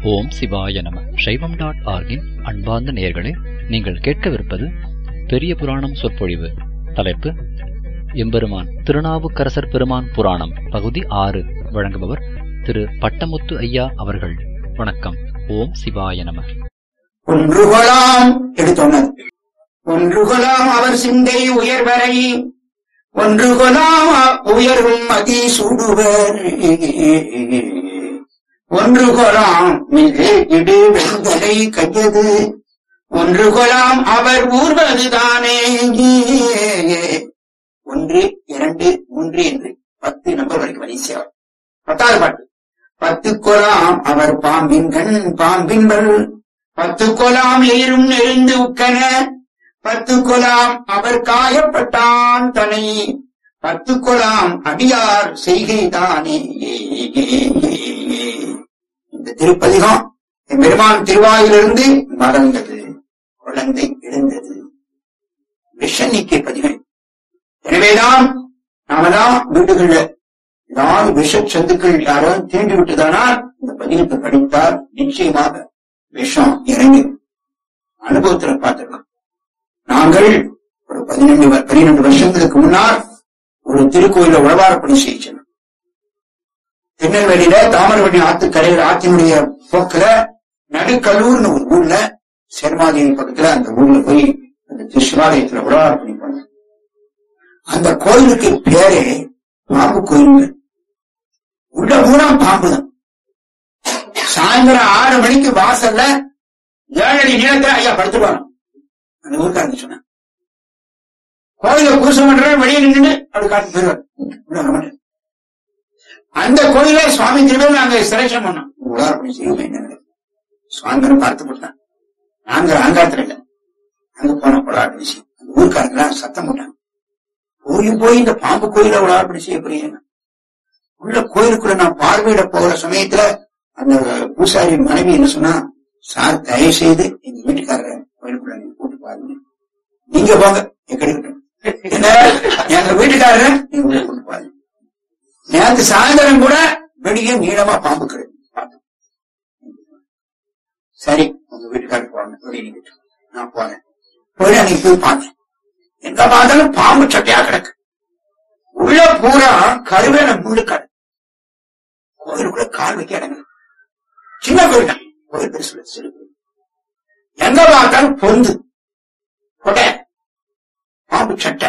ஓம் சிவாய நம. சைவம்.org-இன் அன்பார்ந்த நேயர்களே, நீங்கள் கேட்கவிருப்பது பெரிய புராணம் சொற்பொழிவு. தலைப்பு எம்பெருமான் திருநாவுக்கரசர் பெருமான் புராணம் பகுதி 6. வழங்குபவர் திரு பட்டமுத்து ஐயா அவர்கள். வணக்கம். ஓம் சிவாய நம. ஒன்றுகொலாம் எடுத்தோன்னது. ஒன்றுகொலாம் அவர் சிந்தை உயர்வரை, ஒன்றுகொலாம் உயர்வும் அதி சூடுவர். ஒன்றுகொலாம் மிகு இடு வெண்கலை கையது, ஒன்றுகொலாம் அவர் ஊர்வதுதானே. 1, 2, 3 என்று 10 நம்பர் வரைக்கும் வரிசையார். 10வது பாட்டு. 10 கொலாம் அவர் பாம்பின்கண் பாம்பின்பல், 10 கொலாம் எயிரும் நெறிந்து உக்கன, 10 கொலாம் அவர் காயப்பட்டான் தனை, 10 கொலாம் அடியார் செய்கைதானே. இந்த திருப்பதிகம் பெருமான் திருவாயிலிருந்து மறந்தது, குழந்தை எழுந்தது. விஷநீக்கிய பதிகள். எனவேதான் நாமெல்லாம் வீடுகள்ல ஏதாவது விஷ சந்துக்கள் யாராவது தீண்டி விட்டதானால் இந்த பதிகத்தை படித்தால் நிச்சயமாக விஷம் இறங்கி அனுபவத்தில் பார்த்திருக்கோம். நாங்கள் ஒரு 12 வருஷங்களுக்கு முன்னால் ஒரு திருக்கோயில உழவாரப்பணி செய்யணும். திருநெல்வேலியில தாமிரபரணி ஆத்துக்கரையில் ஆத்தினுடைய போக்குல நடுக்கல்லூர்னு ஒரு ஊர்ல சேர்மாதேவி பக்கத்துல அந்த ஊர்ல போய் அந்த சிவாலயத்துல உழவாரப்பணி பண்ண. அந்த கோயிலுக்கு பேரே பாம்பு கோயில். உள்ள பூரா பாம்பு தான். சாயந்தரம் 6 மணிக்கு வாசல்ல 7 அடி நீளத்துல ஐயா படுத்துடுவாங்க. அந்த ஊருக்காரங்க சொன்ன கோயில பூசம் பண்ற வெளியே நின்று அப்படி காட்டு போயிருவார். அந்த கோயில சுவாமி திருவேல் நாங்க செலக்ஷன் பண்ணோம். உதாரணப்படி செய்ய சுவாமிகளை பார்த்து போட்டாங்க. நாங்க அங்காத்துல இல்ல, அங்க போன உலார்படி செய்யும். அந்த ஊருக்காரங்களா சத்தம் போட்டாங்க. போய் இந்த பாம்பு கோயில உலார்படி செய்ய போறீங்க. உள்ள கோயிலுக்குள்ள நான் பார்வையிட போகிற சமயத்துல அந்த பூசாரி மனைவி என்ன சொன்னா, சார் தயவு செய்து எங்க வீட்டுக்காரரை கோயிலுக்குள்ள நீங்க கூட்டு பாருங்க, நீங்க போங்க எக்கடிக்கிட்டோம், எங்க வீட்டுக்காரரை நீங்க உள்ள கூட்டு பாருங்க. நேற்று சாயந்தரம் கூட வெளியே நீளமா பாம்பு கிடையாது. சரி உங்க வீட்டுக்காரருக்கு போறேன், வெளியே நான் போறேன். போய் அன்னைக்கு போய் பார்த்தேன். எங்க பார்த்தாலும் பாம்பு சட்டையா கிடக்கு. உள்ள பூரா கருவேல முள்ளுக்காடு. கோயிலுக்குள்ள கால் வைக்க இடங்க. சின்ன கோயில் தான், கோயில் பெருசு சிறு கோயில். எங்க பார்த்தாலும் பொந்து கொடை பாம்பு சட்டை.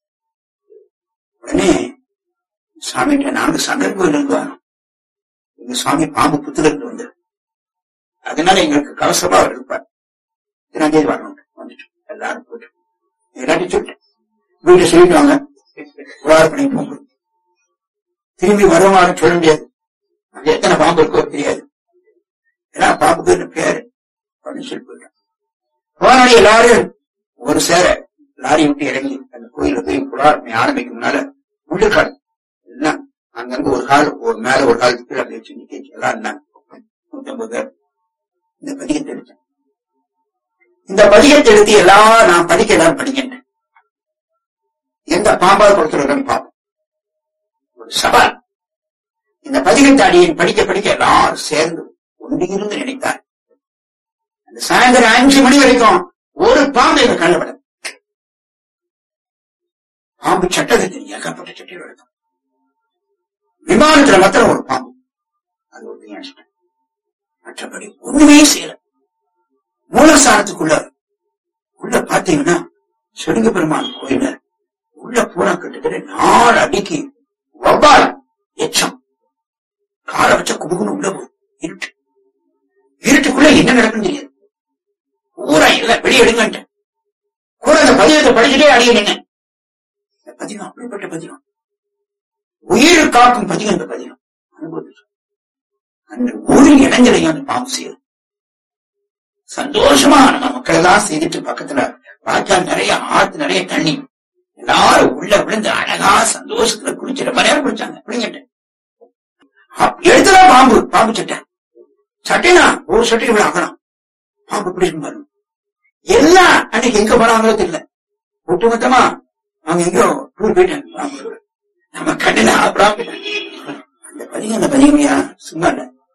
உடனே சாமிகிட்ட நாங்க சங்கர் கோயில் இருந்து வரோம், எங்க சுவாமி பாம்பு புத்துல இருந்து வந்தார், அதனால எங்களுக்கு கவசமா அவர் இருப்பார், 2ஆம் தேதி வரணும் வந்துட்டு எல்லாரும் போட்டு எல்லாத்தையும் சொல்லிட்டேன். வீட்டை சொல்லிட்டு வாங்க, உழவாரப்பணி போங்க. திரும்பி வருவாங்க சொல்ல முடியாது, அங்க எத்தனை பாம்பு இருக்கோ தெரியாது, ஏன்னா பாம்புக்கு பேரு அப்படின்னு சொல்லி போயிட்டோம். போனாடி எல்லாரும் ஒரு சேர லாரி விட்டு இறங்கி அந்த கோயில போய் உழவாரப்பணி ஆரம்பிக்கும் முன்னால முள்ளுக்காடு எல்லாம் அங்கிருந்து ஒரு கால் ஒரு மேல ஒரு காலத்துக்கு கீழே அப்படி வச்சு நிக்க எல்லாம் இருந்தாங்க. 150 பேர் இந்த பதிகத்தை எடுத்தேன். இந்த பதிகத்தை எடுத்து எல்லாம் நான் படிக்க எல்லாரும் படிக்கின்றேன். எந்த பாம்பால் கொடுத்துருக்கேன்னு பார்ப்போம். ஒரு சவால். இந்த பதிகத்தை அடியை படிக்க படிக்க எல்லாரும் சேர்ந்து ஒன்றியிருந்து நினைத்தார். அந்த சாயந்தரம் 5 மணி வரைக்கும் ஒரு பாம்பு எங்க கண்ணில் பட. பாம்பு சட்டத்தை தெரியும், ஏகப்பட்ட சட்டையில் எடுத்தோம். விமானத்துல மாத்திரம் ஒரு பாம்பு, அது ஒரு நினைச்சிட்டேன். மற்றபடி ஒண்ணுமே செய்யல. மூலஸ்தானத்துக்குள்ள உள்ள பாத்தீங்கன்னா செடுங்க பெருமாள் கோயில உள்ள பூரா கிட்டத்தட்ட 4 அடிக்கு வவ்வால் எச்சம் கால வச்ச குபுகுன்னு உள்ள போய் இருட்டு. இருட்டுக்குள்ள என்ன நடக்குன்னு தெரியாது. பூரா இல்ல வெளியே எடுங்கன்ட்டு கூட அந்த பதிகத்தை படிச்சுட்டே அடிய நின்ன. இந்த பதிகம் அப்படிப்பட்ட பதிகம், உயிர் காக்கும் பதிகம். இந்த பதிகம் அனுபவிச்சு அந்த ஒரு இளைஞரையும் அந்த பாம்பு செய்யுது. சந்தோஷமா நம்ம மக்கள் எல்லாம் செய்துட்டு பக்கத்துல வாய்க்கால் நிறைய ஆத்து நிறைய தண்ணி, எல்லாரும் உள்ள விழுந்து அழகா சந்தோஷத்துல குளிச்சு ரொம்ப நேரம் குளிச்சாங்க. பிள்ளைங்கிட்ட எடுத்துதான் பாம்பு பாம்பு சட்டை சட்டைனா ஒரு சட்டை இவ்வளவு ஆகலாம். பாம்பு பிடிக்கும் பாருங்க. எல்லாம் அன்னைக்கு எங்க போனாங்களோ தெரியல, ஒட்டுமொத்தமா அவங்க எங்கேயோ டூர் போயிட்டாங்க. நம்ம கண்ணுல அந்த பதிகமையா சும்மா இல்ல,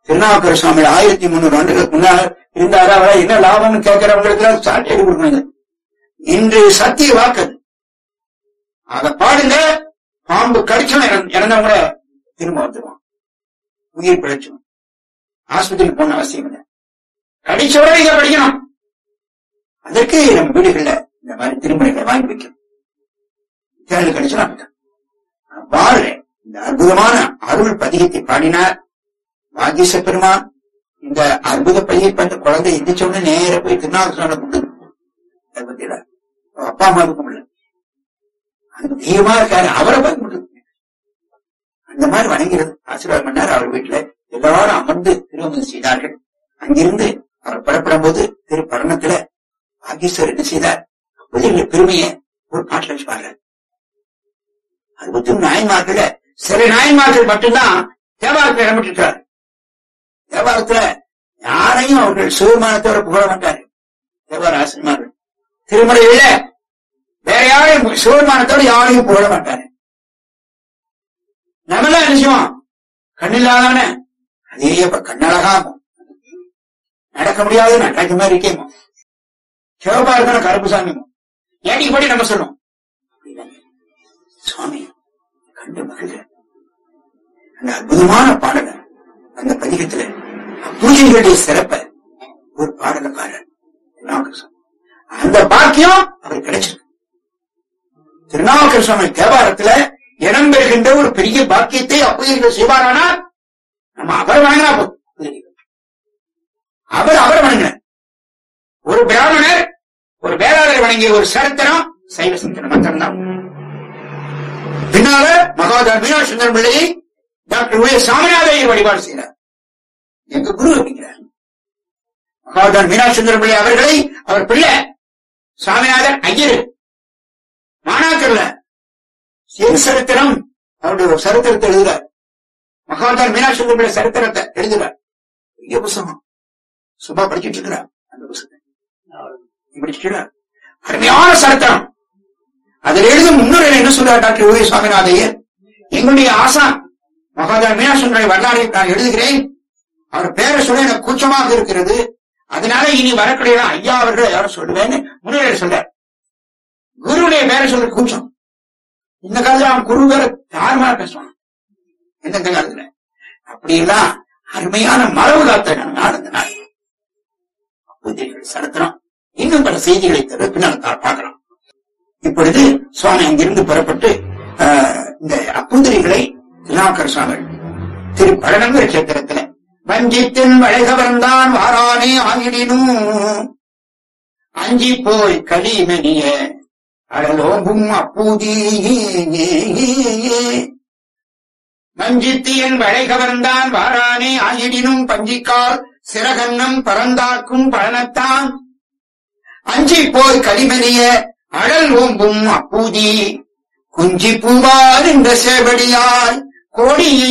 திருநாவுக்கரசு சுவாமி 1300 ஆண்டுகளுக்கு முன்னால் இருந்தாரு. அவரை என்ன லாபம்னு கேட்கிறவங்களுக்கு சாட்டியடி கொடுக்கணுங்க. இன்று சத்திய வாக்கு அதை பாடுங்க. பாம்பு கடிச்சோம் இறந்தவங்கள திரும்ப வந்துடுவான், உயிர் பிழைச்சோம். ஆஸ்பத்திரிக்கு போன அவசியம் இல்லை, கடிச்சோட இதை படிக்கணும். அதற்கு நம்ம வீடுகள்ல இந்த மாதிரி திருமுறைகளை வாங்கி வைக்கணும். தேர்தல் கடிச்சோம் பாரு. இந்த அற்புதமான அருள் பதிகத்தை பாடினார் வாகீச பெருமான். இந்த அற்புத பதிகை அந்த குழந்தை எந்திரிச்ச உடனே நேர போய் திருநாவுக்கரசு கொண்டு அப்பா அம்மாவுக்கு முடியல, அந்த தெய்வமா இருக்காரு, அவரை பார்க்க அந்த மாதிரி வணங்கிறது ஆசீர்வாதம் பண்ணார். அவர் வீட்டுல எல்லாரும் அமர்ந்து திருமணம் செய்தார்கள். அங்கிருந்து அவர் புறப்படும் போது திருப்பரணத்துல வாகீஸ்வரர் என்ன செய்தார், பெருமையை ஒரு பாட்டில் வச்சு பாடுறார். 60 நாயன்மார்கள சில நாயன்மார்கள் மட்டும்தான் தேவாரத்தில் இடம்பெற்றிருக்கிறார். தேவாரத்துல யாரையும் அவர்கள் சிவமானத்தோட புகழ மாட்டாரு. தேவார ஆசிரியர்கள் திருமுறையில வேற யாரையும் சிவமானத்தோட யாரையும் புகழ மாட்டாரு. நம்மளா நினைச்சோம் கண்ணில்லாதான அதே கண்ணழகாகும், நடக்க முடியாது நடக்க மாதிரி இருக்கேமோ, சிவப்பா இருக்கணும் கருப்புசாமிமோ, ஏட்டிக்கு படி நம்ம சொல்லுவோம். சுவாமி கண்டு மகிழ்க. அந்த அற்புதமான பாடல அந்த பதிகத்துல பூஜைகளுடைய சிறப்ப ஒரு பாடல பாரு. அந்த பாக்கியம் அவர் கிடைச்சிருக்கு. திருநாவுக்கரசு சுவாமி தேவாரத்துல இடம் பெறுகின்ற ஒரு பெரிய பாக்கியத்தை அப்பூஜைகள் செய்வாரானால் நம்ம அவர் வணங்கினா போதும். அவர் வணங்கின ஒரு பிராமணர் ஒரு வேளாளர் வணங்கிய ஒரு சரித்திரம் சைவ சிந்தனை மாத்திரம்தான். பின்னால மகாதார் மீனாட்சி சுந்தரம் பிள்ளையை டாக்டர் உய சாமிநாதையர் வழிபாடு செய்கிறார். எங்க குரு அப்படிங்கிறார். மகாதார் மீனாட்சி சுந்தரம் பிள்ளை அவர்களை அவர் பிள்ளை சாமிநாதர் ஐயர் மாணாக்கர்ல என் சரித்திரம் அவருடைய ஒரு சரித்திரத்தை எழுதுறார். மகாதார் மீனாட்சி சுந்தரம் பிள்ளை சரித்திரத்தை எழுதுறார். பெரிய புத்தகம் சுபா படிச்சுட்டு இருக்கிறார். அந்த புத்தகம் படிச்சுட்டு அருமையான சரித்திரம். அதில் எழுதும் முன்னுரை என்ன சொல்றார் டாக்டர் உய சாமிநாதையர், எங்களுடைய ஆசான் மகாதார் மீனாட்சி சுந்தரம் வரலாறை நான் எழுதுகிறேன், அவர் பேரை சொல்ல எனக்கு கூச்சமாக இருக்கிறது, அதனால இனி வரக்கூடிய ஐயா அவர்கள் யாரும் சொல்லுவேன்னு முன்னுரை சொல்றார். குருவுடைய பேரை சொல்ற கூச்சம். இந்த காலத்துல அவன் குரு பேர தாறுமாற பேசுவான். எந்த காலத்துல அப்படியெல்லாம் அருமையான மரபு காத்த நாள் அந்த நாள். சரித்திரம் இன்னும் பல செய்திகளை தவிர பின்னால் பார்க்கலாம். இப்பொழுது சுவாமி அங்கிருந்து புறப்பட்டு இந்த அப்பூதிரிகளை திருநாவுக்கரசு சுவாமி திருப்பழனங்கிற கஷேத்திரத்துல வஞ்சித்தின் வளைகவர்ந்தான் வாரானே ஆகிடினும் அஞ்சி போய் களிமணிய அடலோகும் அப்பூதி வஞ்சித்தியன் வளைகவர்ந்தான் வாரானே ஆகிடினும் பஞ்சிக்கால் சிறகன்னம் பறந்தாக்கும் பழனத்தான் அஞ்சி போய் களிமணிய அடல் ஓம்பும் அப்பூதி குஞ்சி பூவார் என்ற சேவடியாய் கோடியே.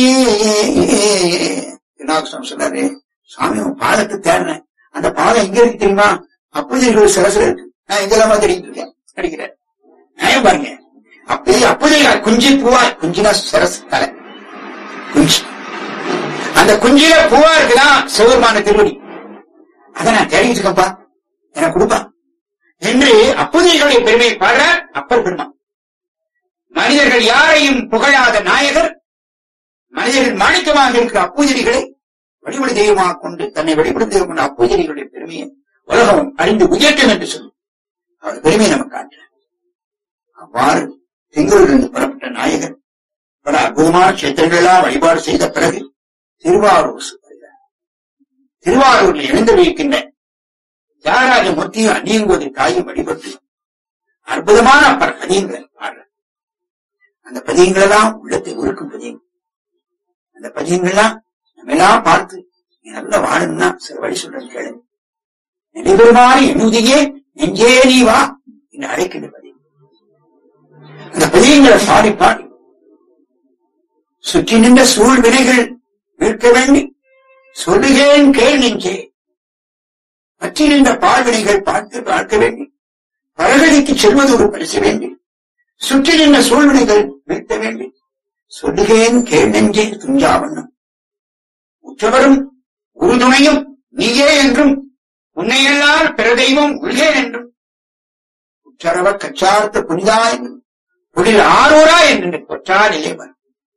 சொன்னாரு சுவாமி பாதத்தை தேடுறேன், அந்த பாதம் எங்க இருக்கு தெரியுமா, அப்பூதிகள் சிரசுல இருக்கு, நான் எங்கெல்லாமா தெரிவிட்டு இருக்கேன் கிடைக்கிறேன். நியாயம் பாருங்க, அப்படி அப்பூதிகள் குஞ்சி பூவாய், குஞ்சினா சிரசு தலை குஞ்சு, அந்த குஞ்சில பூவா இருக்குதான் சிவபெருமான திருவடி, அதை நான் தேடிட்டு இருக்கேன்ப்பா எனக்கு கொடுப்பா என்று அப்பூதிகளுடைய பெருமையை பாடுற அப்பர் பெருமான். மனிதர்கள் யாரையும் புகழாத நாயகர் மனிதர்கள் மாணிக்கமாக இருக்கிற அப்பூஜரிகளை வழிபடு தெய்வமாக கொண்டு தன்னை வழிபடும் தெய்வம் கொண்ட அப்பூஜரிகளுடைய பெருமையை உலகம் அறிந்து உயர்த்தும் என்று சொல்லும் அவர் பெருமையை நமக்கு காட்டுறார். அவ்வாறு திங்களிலிருந்து புறப்பட்ட நாயகர் பல அற்புதமான கஷேத்திரங்களெல்லாம் வழிபாடு செய்த பிறகு திருவாரூர் திருவாரூரில் இணைந்து வைக்கின்ற தியாகராஜ மூர்த்தியும் அந்நியங்கோதி தாயும் வழிபட்டு அற்புதமான அப்பர் பதியங்களை பாடுற அந்த பதியங்களெல்லாம் உள்ளத்தை உருக்கும் பதியங்கள். அந்த பதியங்கள்லாம் நம்ம எல்லாம் பார்த்து நல்ல வாழணும்னா சில வழி சொல்றது கேளு. நினைவுமாறி எண்ணுதியே நெஞ்சே நீ வா என்று அழைக்கின்ற பதியம். அந்த பதியங்களை பாடி பாடி சுற்றி நின்ற சூழ் வினைகள் மீட்க வேண்டி சொல்லுகேன் கேள் நெஞ்சே, பற்றி நின்ற பால்வினைகள் பார்த்து பார்க்க வேண்டி பரகடிக்கு செல்வது ஒரு பரிசு வேண்டி சுற்றி நின்ற சூழ்வினைகள் மீட்க வேண்டி சொல்லுகேன் கேள் நெஞ்சே துஞ்சாவண்ணம் உற்றவரும் உறுதுணையும் நீயே என்றும் உன்னையெல்லாம் பிற தெய்வம் உள்ளே என்றும் உற்றரவ கச்சார்த்த புனிதா என்றும் புனித ஆரூரா என்று கொற்றார் இளைவன்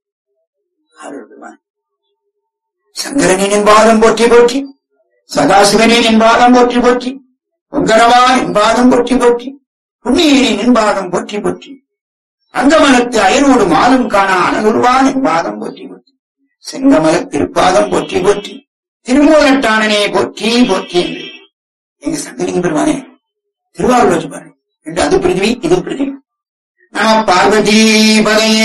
சங்கரனின் பாதம் போற்றி போற்றி, சதாசிவனின் பாதம் போற்றி போற்றி, பொங்கரவான் பாதம் போற்றி போற்றி, புண்ணியனின் பாதம் போற்றி போற்றி, அங்கமலத்து அயனோடு மாலும் காணா அனலுருவான் பாதம் போற்றி போற்றி, செங்கமல திருப்பாதம் போற்றி போற்றி, திருமூலட்டானனே போற்றி போற்றி என்று எங்க சங்கரிங்க பெருமானே திருவாரூர் வச்சு பாரு என்று அது பிரிதிவி இது பிரிதிவி. நம பார்வதி பதையே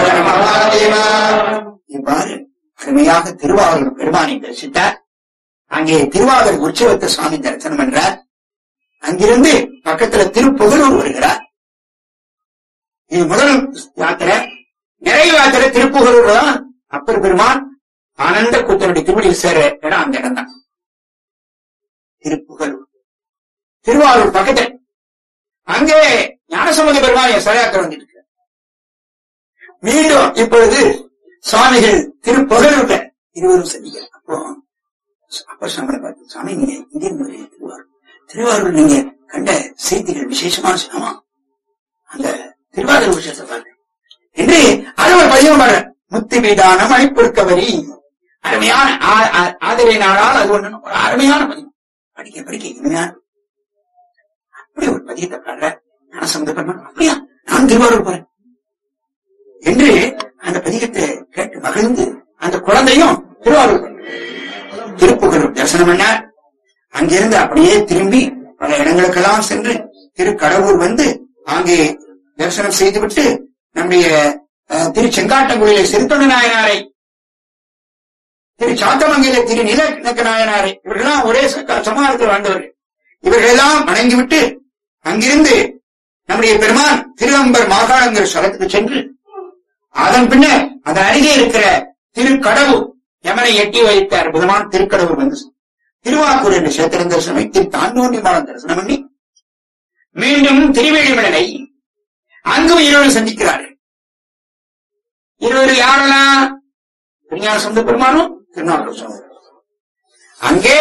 இவ்வாறு அருமையாக திருவாரூர் பெருமானை தரிசித்தார். அங்கே திருவாரூர் உற்சவத்தை சுவாமி தரிசனம் பண்றார். அங்கிருந்து பக்கத்துல திருப்புகலூர் வருகிறார். இது முதல் யாத்திரை. நிறைவு யாத்திரை திருப்புகலூர் தான். அப்பர் பெருமான் ஆனந்த கூத்தனுடைய திருவடியில் சேர இடம் அந்த இடம் தான் திருப்புகலூர். திருவாரூர் பக்கத்தில் அங்கே ஞானசம்பந்த பெருமான் சரையாக்க வந்துட்டு மீண்டும் இப்பொழுது சுவாமிகள் திருப்புகலூர்ல இருவரும் சந்திக்கிறார். அப்ப சாமி பார்த்து, சாமி நீங்க இங்கிருந்து திருவாரூர் திருவாரூர் நீங்க கண்ட செய்திகள் விசேஷமான சினமா அந்த திருவாரூர் விஷயத்தை பாருங்க என்று அது ஒரு பதிவு பாரு. முத்து மீதானம் அழைப்பொருக்கவரி அருமையான ஆதரவை நாளால் அது ஒண்ணு ஒரு அருமையான பதிவு. படிக்க படிக்க இனிமையான அப்படி ஒரு பதியத்தை பாடுற ஞானசம்பந்த பெருமான். அப்படியா நான் திருவாரூர் போறேன் என்று அந்த பதிகத்தை கேட்டு மகிழ்ந்து அந்த குழந்தையும் திருவாரூர் திருப்புகலூர் தரிசனம் பண்ணார். அங்கிருந்து அப்படியே திரும்பி பல இடங்களுக்கெல்லாம் சென்று திருக்கடவுர் வந்து அங்கே தரிசனம் செய்துவிட்டு நம்முடைய திரு செங்காட்டங்குடியிலே சிறுத்தொண்ட நாயனாரை, திரு சாத்தமங்கையிலே திரு நிலநக்க நாயனாரை, இவர்களெல்லாம் ஒரே சமாளத்தில் வாழ்ந்தவர்கள், இவர்களெல்லாம் வணங்கிவிட்டு அங்கிருந்து நம்முடைய பெருமான் திருவம்பர் மாகாணங்கள் ஸ்தலத்துக்கு சென்று அதன் பின்னர் அதன் அருகே இருக்கிற திருக்கடவுர் யமனை எட்டி வைத்த அற்புதமான திருக்கடவுர் வந்து திருவாக்கூர் என்ற சேத்திரம் தரிசனம் திரு தாண்டோண்டி மாடம் தரிசனம் பண்ணி மீண்டும் திருவேழிமலை அங்கும் இருவரும் சந்திக்கிறார்கள். இருவரு யாரெல்லாம்? திருஞான சம்பந்த பெருமானும் திருநாவுக்கரசரும். அங்கே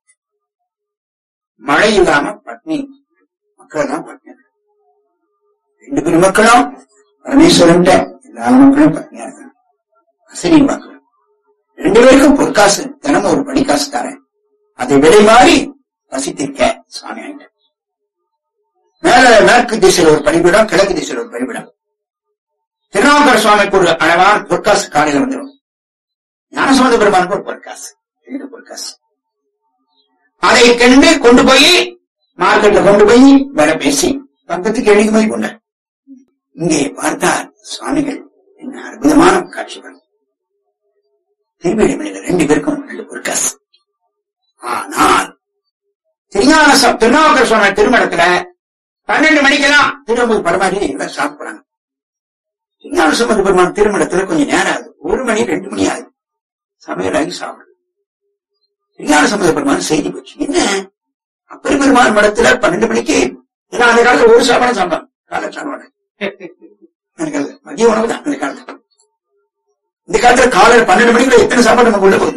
மழை இல்லாம பட்னி மக்கள் தான் பட்னி. ரெண்டு பெருமக்களும் பரமேஸ்வரன் எல்லா மக்களும் பட்னியா இருக்காங்க. அசனி மக்கள் ரெண்டு பேருக்கும் பொற்காசு தினமும் ஒரு படிக்காசு தரேன், அதை விலை மாறி வசித்திருக்க சுவாமி ஆயிட்ட. மேல மேற்கு திசையில் ஒரு பணிபிடம், கிழக்கு திசையில் ஒரு பணிபிடம். திருநாவுக்கர சுவாமிக்கு ஒரு அளவான பொற்காசு காலையில வந்துடும். ஞானசம்பந்த பெருமானுக்கு ஒரு பொற்காசு, ரெண்டு பொற்காசு. அதை கண்டு கொண்டு போய் மார்க்கெட்ல கொண்டு போய் வேலை பேசி பக்கத்துக்கு எழுதி கொண்ட இங்கே பார்த்தார் சுவாமிகள் என்ன அற்புதமான காட்சிகள். திருவேழிமலையில ரெண்டு பேருக்கும் ரெண்டு பொற்காசு. ஆனால் திருநாவுக்கர சுவாமி திருமணத்துல 12 மணிக்கெல்லாம் திரும்ப பரமாரி எல்லாம் சாப்பிடுறாங்க. திருஞான சம்பந்த பெருமான் திருமணத்துல கொஞ்சம் நேரம் ஆகுது, 1 மணி 2 மணி ஆகுது சமையலாகி சாப்பிடுது. திருஞான சம்பந்த பெருமான் செய்தி போச்சு, என்ன அப்பர் பெருமான் மடத்துல 12 மணிக்கு அந்த காலத்துல ஒரு சாப்பாடு சாப்பிட்டான், காலை சாப்பாடு மதிய உணவு தான் அந்த காலத்துல. இந்த காலத்துல காலையில் 12 மணிக்குள்ள எத்தனை சாப்பாடு நம்ம உள்ள போகுது,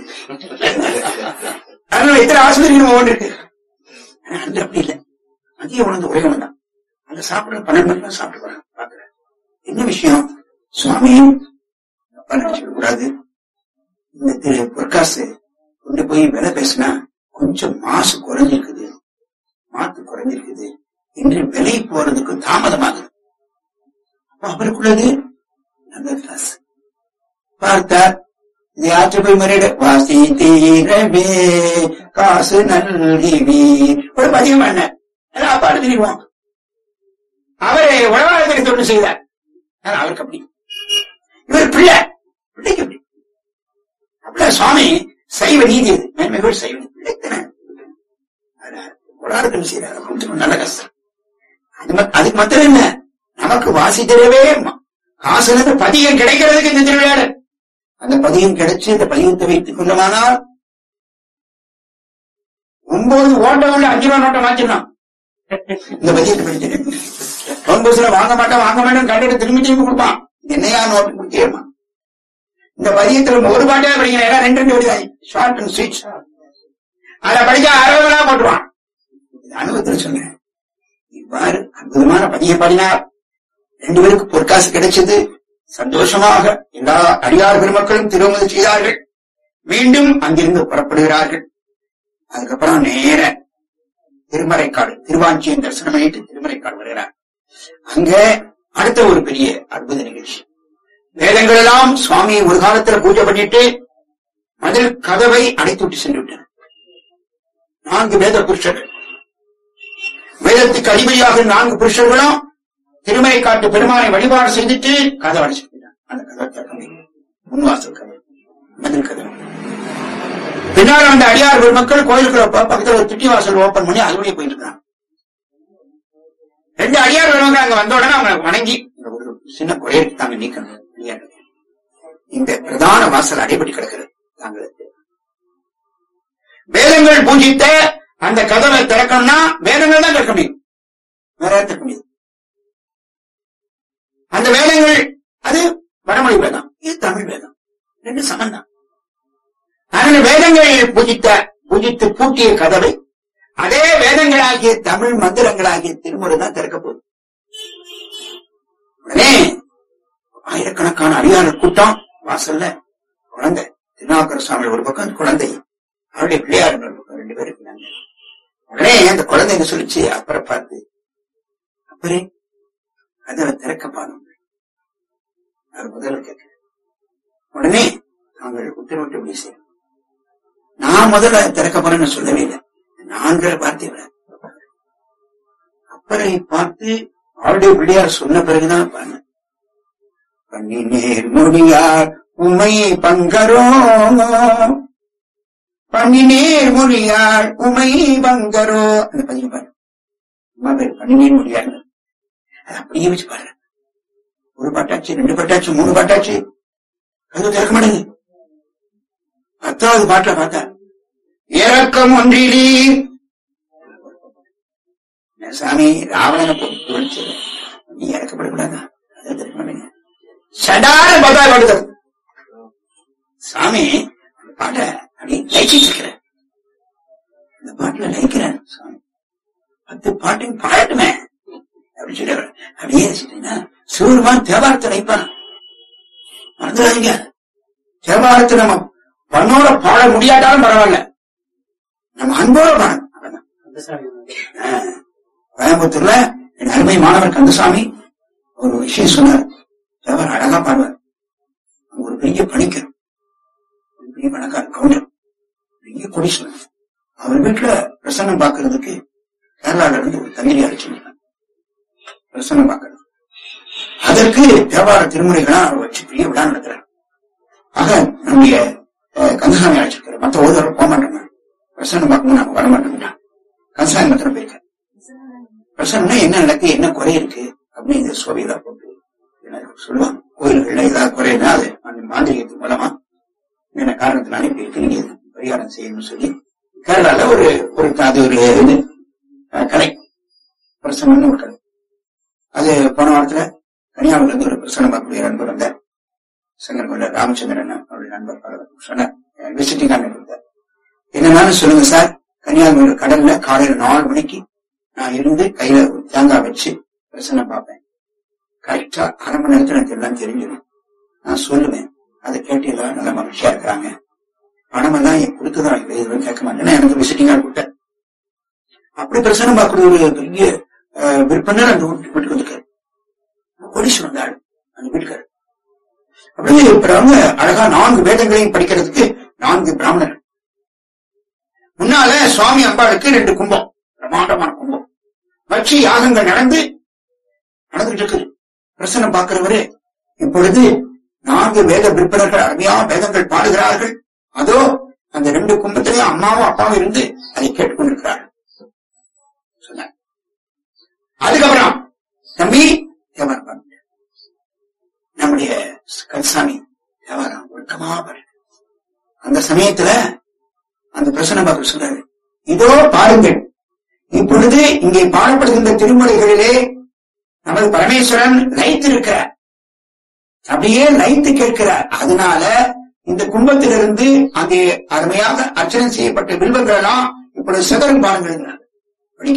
அதனால எத்தனை ஆஸ்பத்திரி நம்ம ஓடிருக்கு. அந்த அப்படி இல்லை, மதிய உணவு ஒரே ஒண்ணு தான். அந்த சாப்பிட 12 மணிக்கு சாப்பிட்டு போறாங்க. பாக்குறேன் என்ன விஷயம், சுவாமியும் சொல்லக்கூடாது, இந்த பொற்காசு கொண்டு போய் விலை பேசினா கொஞ்சம் மாசு குறைஞ்சிருக்குது, மாத்து குறைஞ்சிருக்குது என்று விலை போறதுக்கு தாமதமாகுது. அவருக்குள்ளது நல்ல காசு பார்த்தார். இது ஆற்று போய் முறையிட வாசி தீரவே காசு நல்கிவீர் ஒரு பதிகம் என்ன பாடு தெரியுவோம். அவரை உலகாளத்துக்கு தொண்டு செய்தார். அவருக்கு அப்படி, இவர் பிள்ளை பிள்ளைக்கு அப்படி அப்படியே சுவாமி சைவ நீதி அது மேன்மைகள் சைவ நீதி பிள்ளைத்தானே உலகாளத்துக்கு செய்யறாரு. கொஞ்சம் நல்ல கஷ்டம். அதுக்கு மாத்திரம் என்ன, நமக்கு வாசி தரவே காசு பதியம் கிடைக்கிறதுக்கு இந்த திருவிளையாடு. அந்த பதியம் கிடைச்சு இந்த பதியத்தை வைத்துக் கொண்டமானால் 9 ஓட்ட உள்ள 5 ரூபா நோட்டை மாற்றிடலாம். இந்த பதியத்தை படிக்கிறேன் 9 வாங்க மாட்டேன் கண்டிட்டு திரும்பி கொடுப்பான். என்னையா நோட்டு கொடுத்தேமா இந்த பதியத்துல ஒரு பாட்டே படிக்கிறேன், 2 வழிதாய் ஷார்ட் அண்ட் ஸ்வீட். அதை படிச்சா 60 போட்டுருவான். அனுபவத்தில் சொன்னேன். இவ்வாறு அற்புதமான பதியை பாடினார். 2 பேருக்கு பொற்காசு கிடைச்சது. சந்தோஷமாக எல்லா அடியார் பெருமக்களும் திருமணம் செய்தார்கள். மீண்டும் அங்கிருந்து புறப்படுகிறார்கள். அதுக்கப்புறம் நேர திருமறைக்காடு, திருவாஞ்சியம் தரிசனம் பண்ணிட்டு திருமறைக்காடு வருகிறார். அங்க அடுத்த ஒரு பெரிய அற்புத நிகழ்ச்சி. வேதங்கள் எல்லாம் சுவாமியை ஒரு காலத்துல பூஜை பண்ணிட்டு மதில் கதவை அடைத்துவிட்டு சென்று விட்டனர். 4 வேத புருஷர்கள், வேதத்துக்கு அதிபதியாக 4 புருஷர்களும் திருமறைக்காட்டு பெருமானை வழிபாடு செய்துட்டு கதை அடைச்சிருக்கிறார். அந்த கதை திறக்க முன்வாசல் கதை, மதில் கதை. பின்னால் அந்த அடியார் பெருமக்கள் கோயிலுக்குள்ள பக்கத்துல ஒரு திட்டி வாசல் ஓபன் பண்ணி அதுவழியே போயிட்டு இருக்காங்க. 2 அடியார் பெருமக்கள் அங்க வந்த உடனே அவங்க வணங்கி ஒரு சின்ன குறையத்தை தாங்க நீக்கணும். இந்த பிரதான வாசல் அடைபடி கிடக்கிறது. தாங்களுக்கு வேதங்கள் பூஜித்த அந்த கதவை திறக்கணும்னா வேதங்கள் தான் திறக்க முடியும், வேற திறக்க முடியும். அந்த வேதங்கள் அது வடமொழி வேதம், இது தமிழ் வேதம், 2 சமந்தான். அதனால வேதங்கள் பூஜித்து பூட்டிய கதவை அதே வேதங்களாகிய தமிழ் மந்திரங்களாகிய திருமுறை தான் திறக்க போகுது. உடனே ஆயிரக்கணக்கான அடியாளர் கூட்டம் வாசல்ல, குழந்தை திருநாவுக்கர சுவாமி ஒரு பக்கம், குழந்தை அவருடைய பிள்ளையார் ஒரு பக்கம், 2 பேரும் இருந்தாங்க. உடனே அந்த குழந்தைங்க சொல்லிச்சு அப்புறம் பார்த்து, அப்பரே கதவை திறக்க பாருங்க அவர் முதல்ல கேட்க. உடனே நாங்கள் உத்தரவிட்டு அப்படி செய்யணும். நான் முதல்ல திறக்க போறேன்னு சொல்லவே இல்லை, 4 வார்த்தை. அப்பரை பார்த்து அவருடைய பிள்ளையார் சொன்ன பிறகுதான் பாருங்க, பண்ணி நேர் மொழியார் உமை பங்கரோ, பண்ணி நேர் மொழியார் உமை பங்கரோ. அந்த பதிவு பாரு, பண்ணி நேர் மொழியார். அது அப்படியே வச்சு பாரு. 1 பாட்டாச்சு, 2 பாட்டாச்சு, 3 பாட்டாச்சு, அது திறக்க மாட்டேங்குது. 10வது பாட்டுல பார்த்தா இறக்கம் ஒன்றிலீர் சாமி ராவணனை போட்டு நீ இறக்கப்படக்கூடாதா, அதை திறக்க மாட்டேங்க. சடான பார்த்தா கொடுத்தது சாமி. அந்த பாட்டை அப்படி லயிச்சிட்டு இருக்கிற, இந்த பாட்டுல லயிக்கிறேன் சாமி, 10 பாட்டையும் பாடட்டுமே அப்படின்னு சொல்லி அப்படியே வச்சுட்டீங்கன்னா சிவருமான் தேவாரத்தை வைப்பான். மறந்துடாதீங்க, தேவாரத்தை நம்ம பண்ணோட பாட முடியாட்டாலும் பரவாயில்ல, நம்ம அன்போட பாடணும். கோயம்புத்தூர்ல என் அருமை மாணவர் கந்தசாமி ஒரு விஷயம் சொன்னார். தேவர் அழகா பாடுவார். ஒரு பெரிய பணிக்கர், ஒரு பெரிய பணக்கார கவுண்டர், பெரிய கொடிசன். அவர் வீட்டுல பிரசன்னம் பாக்குறதுக்கு கேரளால இருந்து ஒரு தண்ணீரை அடிச்சுருக்காங்க பிரசன்னம் பாக்குறது. அதற்கு தேவார திருமுறைகளா வச்சு பெரிய விழா நடத்துறாரு. ஆக நம்முடைய கந்தசாமி அழைச்சிருக்காரு. மற்ற ஓதவர் போக மாட்டோங்க, பிரசன்னம் பார்க்கணும் நாம வர மாட்டோம்ட்டான். கந்தசாமி மாத்திரம் போயிருக்காரு. பிரசன்னா என்ன நடக்கு, என்ன குறை இருக்கு அப்படின்னு சோவியதா போட்டு சொல்லுவாங்க. கோயில்கள்ல ஏதாவது குறைனா அது அந்த மாந்திரிகத்தின் மூலமா என்ன காரணத்தினால இப்படி இருக்கு, நீங்க பரிகாரம் செய்யணும்னு சொல்லி கேரளால ஒரு அது ஒரு இது கலை பிரசன்னு ஒரு கலை. அது போன வாரத்துல கன்னியாகுமரியில இருந்து ஒரு பிரசனம் பார்க்கக்கூடிய நண்பர் வந்தார். சங்கரகோயில ராமச்சந்திரன் அவருடைய நண்பர் சொன்னார், விசிட்டிங் இருந்தார். என்னன்னு சொல்லுங்க சார், கன்னியாகுமரி கடல்ல காலையில 4 மணிக்கு நான் இருந்து கையில தேங்காய் வச்சு பிரசன்னம் பார்ப்பேன். கரெக்டா 1/2 மணி நேரத்துல எனக்கு எல்லாம் தெரிஞ்சிடும். நான் சொல்லுவேன், அதை கேட்டு எல்லாரும் நல்லா மகிழ்ச்சியா இருக்கிறாங்க. பணம் எல்லாம் கொடுத்துதான் எதுவும் கேட்க மாட்டேன்னா எனக்கு விசிட்டிங்கா கொடுத்தேன். அப்படி பிரசன்னம் பார்க்கக்கூடிய ஒரு பெரிய விற்பனர் அந்த வீட்டுக்கு வந்துருக்காரு. கோடீஸ்வரன் வந்தாள் அந்த வீட்டுக்காரு. அப்படியே இருக்கிறவங்க அழகா 4 வேதங்களையும் படிக்கிறதுக்கு 4 பிராமணர்கள். முன்னால சுவாமி அம்பாளுக்கு 2 கும்பம், பிரமாண்டமான கும்பம் வச்சு யாகங்கள் நடந்துட்டு இருக்குது. பிரசன்னம் பார்க்கிறவரு இப்பொழுது 4 வேத விற்பனர்கள் அருமையா வேதங்கள் பாடுகிறார்கள். அதோ அந்த 2 கும்பத்திலையும் அம்மாவும் அப்பாவும் இருந்து அதை கேட்டுக்கொண்டிருக்கிறார்கள் சொன்னார். அதுக்கப்புறம் தம்பி தேவாரம் நம்முடைய கந்தசாமி தேவாரம் ஒழுக்கமா பாரு. அந்த சமயத்துல அந்த பிரசன்ன பாக்கள் சொல்றாரு, இதோ பாருங்கள், இப்பொழுது இங்கே பாடப்படுகின்ற திருமுறைகளிலே நமது பரமேஸ்வரன் லயித்திருக்கிறார், அப்படியே லயித்து கேட்கிறார். அதனால இந்த கும்பத்திலிருந்து அங்கே அருமையாக அர்ச்சனை செய்யப்பட்ட வில்வங்கள் எல்லாம் இப்பொழுது சிதறன் பாருங்க படிக்க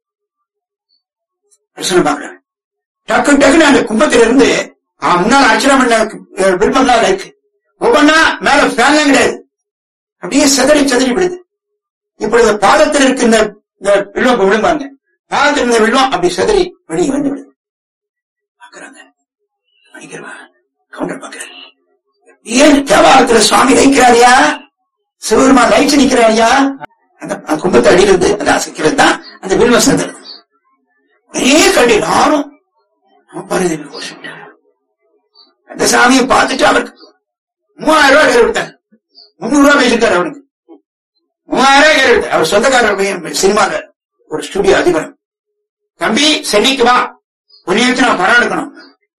பிரச்சனை பாக்குறாங்க. டக்கு டக்குன்னு அந்த கும்பத்திலிருந்து முன்னாள் அர்ச்சனை பண்ண விருப்பம் இருக்கு. ஒவ்வொன்னா மேல ஃபேன்லாம் கிடையாது, அப்படியே சிதறி விடுது. இப்பொழுது பாதத்தில் இருக்க இந்த வில்வம் விழும்பாங்க, பாதத்தில் இருந்த வில்வம் அப்படி சிதறி வெளியே வந்து விடுது. பாக்குறாங்க கவுண்டர் பாக்குறாரு. ஏன் தேவாலயத்துல சுவாமி லைக்கிறாரியா, சிவபெருமா லைச்சு நிக்கிறாரியா, அந்த கும்பத்தை அடியிலிருந்து அதை அசைக்கிறது தான் அந்த வில்வம் சிதறது. ஒரே கண்டு நானும் அந்த சாமியை பார்த்துட்டு அவருக்கு 3000 ரூபாய் கேள்வி விட்டாங்க. 300 ரூபாய் பேசிருக்காரு அவனுக்கு. 3000 ரூபாய் கேள்வி விட்டார். அவர் சொந்தக்காரர் சினிமால ஒரு ஸ்டுடியோ அதிபர். தம்பி சென்னைக்கு வா, புண்ணியத்து நான் படம் எடுக்கணும்.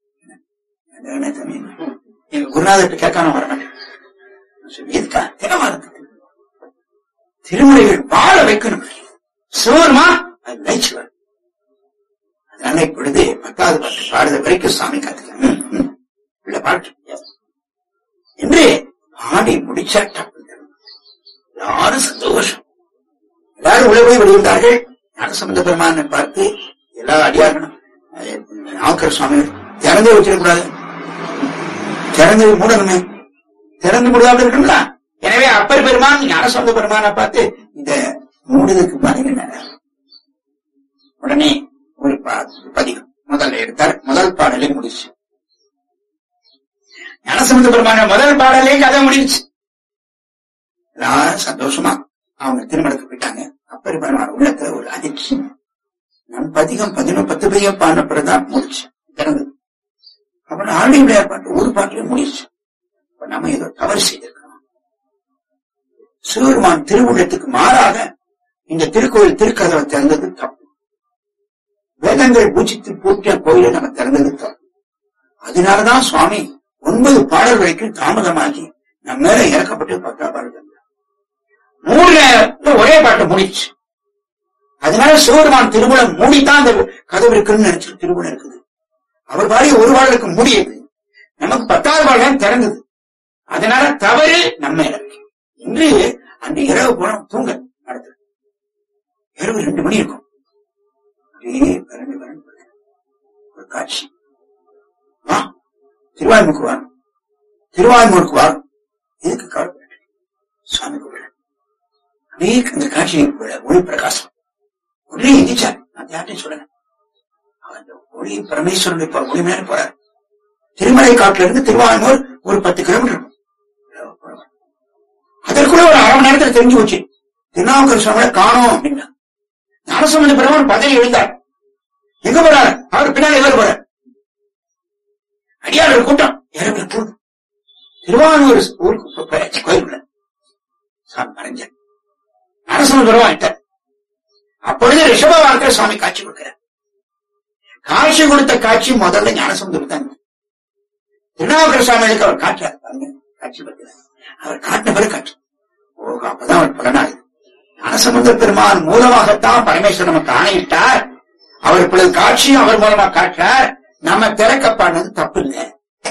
எங்க குருநாதர்கிட்ட கேட்காம வர மாட்டேன். எதுக்கா தேவாலயத்துக்கு திருமுறைகள் வாழ வைக்கணும், சிவருமா அது லைச்சுவர். அதனால இப்பொழுது 10வது பாட்டு பாடுற வரைக்கும் சாமி காத்துக்க பாட்டு என்று பாடி முடிச்சா எல்லாரும் சந்தோஷம். எல்லாரும் உள்ள போய் வெளியிட்டார்கள். ஞானசம்பந்த பெருமானை பார்த்து எல்லா அடியார்களும் நாவுக்கர் சுவாமி திறந்து வச்சிடக்கூடாது, திறந்து மூடணுமே, திறந்து மூடாமல் இருக்கணும்ல. எனவே அப்பர் பெருமான் ஞானசம்பந்த பெருமானை பார்த்து இந்த மூடுதற்கு பாருங்க. உடனே ஒரு பதிகம் முதல்ல எடுத்தார். முதல் பாடலே முடிச்சு. ஞானசம்பந்த பெருமான முதல் பாடலே கதை முடிச்சு. எல்லாரும் சந்தோஷமா அவங்க திருமணத்துக்கு போயிட்டாங்க. அப்பர் பெருமான் உள்ளத்துல ஒரு அதிர்ச்சி. நம் பதிகம் 10 பதிகம் பாடின பிறகுதான் முடிச்சு திறந்து. அப்புறம் ஆடி விளையாட பாட்டு ஒரு பாட்டிலே முடிச்சு. நம்ம ஏதோ தவறு செய்திருக்கோம். சிவபெருமான் திருவுள்ளத்துக்கு மாறாக இந்த திருக்கோயில் திருக்கதவை திறந்தது தப்பு. வேதங்கள் பூஜித்து பூட்டிய கோயிலை நம்ம திறந்தது தப்பு. அதனாலதான் சுவாமி 9 பாடல் வரைக்கும் தாமதமாகி நம்ம மேல இறக்கப்பட்டு 10ஆம் பாடல் 3 ஒரே பாட்டு முடிச்சு. அதனால சிவபெருமான் திருமணம் மூடித்தான் அந்த கதவு இருக்குன்னு நினைச்சு திருமணம் இருக்குது. அவர் பாடி ஒரு பாடலுக்கு மூடியது, நமக்கு 10வது பாடல் திறந்தது. அதனால தவறு நம்ம இருக்கு என்று அந்த இரவு போன தூங்க நடந்தது. இரவு 2 மணி இருக்கும். ஒரு காட்சி. திருவாய்மூருக்கு வரும், திருவாய்மூருக்கு வரும். எதுக்கு கவலைப்பட்ட சுவாமி கோவில் அப்படியே அந்த காட்சி ஒளி பிரகாசம் உடனே எந்திச்சார். நான் யார்ட்டையும் சொல்லுங்க, அந்த ஒளி பரமேஸ்வரன் ஒளி மேல போறார். திருமலை காட்டுல இருந்து திருவாய்மூர் ஒரு 10 கிலோமீட்டர். அதற்குள்ள ஒரு அரை மணி நேரத்தில் தெரிஞ்சு போச்சு திருநாவுக்கர் சுவாமியை காணோம் அப்படின்னா. ஞானசம்பந்த பெருமான் பதவி எழுந்தார். எங்க போறாரு? அவர் பின்னாடி எவர் போறார்? அடியாளர் கூட்டம் இரவு போகுது. திருவாரூர் ஊருக்கு கோயிலுக்குள்ள சாமி மறைஞ்சார். ஞானசம்பந்த பெருமான் அப்பொழுது ரிஷப வார்த்தை சுவாமி காட்சி கொடுக்கிறார். காட்சி கொடுத்த காட்சி முதல்ல ஞானசம்பந்தம் தான். திருநாவுக்கர் சுவாமிகளுக்கு அவர் காட்டுறார். காட்சி படுகிறார். அவர் காட்டின பிறகு காட்சி அப்பதான் அவர் பலனாகுது. ஞானசம்பந்த பெருமான் மூலமாகத்தான் பரமேஸ்வரன் நமக்கு ஆணையிட்டார். அவர் இப்பொழுது காட்சி அவர் மூலமா காட்டுறார். நம்ம திறக்கப்பானது தப்பு இல்லை.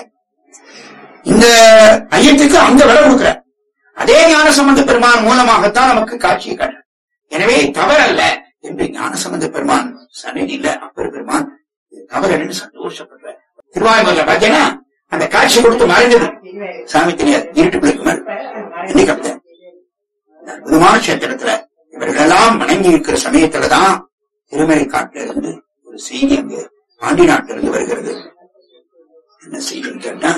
இந்த ஐயத்துக்கு அங்க விலை கொடுக்கிறார். அதே ஞானசம்பந்த பெருமான் மூலமாகத்தான் நமக்கு காட்சியை காட்டுறார். எனவே தவறல்ல என்று ஞானசம்பந்த பெருமான் சன்னிதியில அப்பர் பெருமான் தவறன்னு சந்தோஷப்படுற. திருவாய்மூர்ல பாத்தீங்கன்னா அந்த காட்சி கொடுத்து மறைந்தது சாமி தெரியாது, இருட்டுக்குள்ளுக்கு மேல இன்னைக்கு அப்படி அற்புதமான கஷேத்திரத்துல இவர்களெல்லாம் வணங்கி இருக்கிற சமயத்துலதான் திருமலை காட்டுல இருந்து ஒரு செய்தி அங்கு பாண்டி நாட்டில இருந்து வருகிறது. என்ன செய்தின்னு கேட்டா,